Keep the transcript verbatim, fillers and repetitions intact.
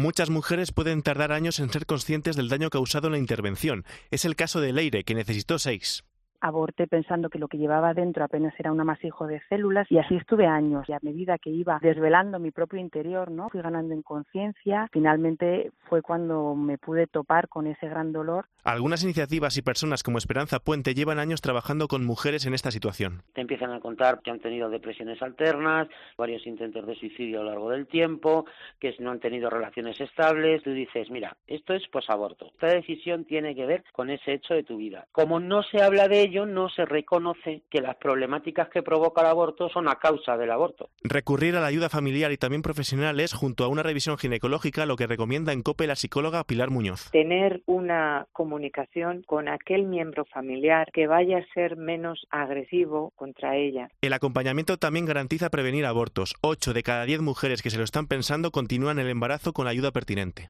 Muchas mujeres pueden tardar años en ser conscientes del daño causado en la intervención. Es el caso de Leire, que necesitó seis. Aborté pensando que lo que llevaba dentro apenas era un amasijo de células y así estuve años. Y a medida que iba desvelando mi propio interior, ¿no? Fui ganando en conciencia. Finalmente fue cuando me pude topar con ese gran dolor. Algunas iniciativas y personas como Esperanza Puente llevan años trabajando con mujeres en esta situación. Te empiezan a contar que han tenido depresiones alternas, varios intentos de suicidio a lo largo del tiempo, que no han tenido relaciones estables. Tú dices, mira, esto es posaborto. Esta decisión tiene que ver con ese hecho de tu vida. Como no se habla de ello, no se reconoce que las problemáticas que provoca el aborto son a causa del aborto. Recurrir a la ayuda familiar y también profesional es, junto a una revisión ginecológica, lo que recomienda en COPE la psicóloga Pilar Muñoz. Tener una comunicación con aquel miembro familiar que vaya a ser menos agresivo contra ella. El acompañamiento también garantiza prevenir abortos. Ocho de cada diez mujeres que se lo están pensando continúan el embarazo con la ayuda pertinente.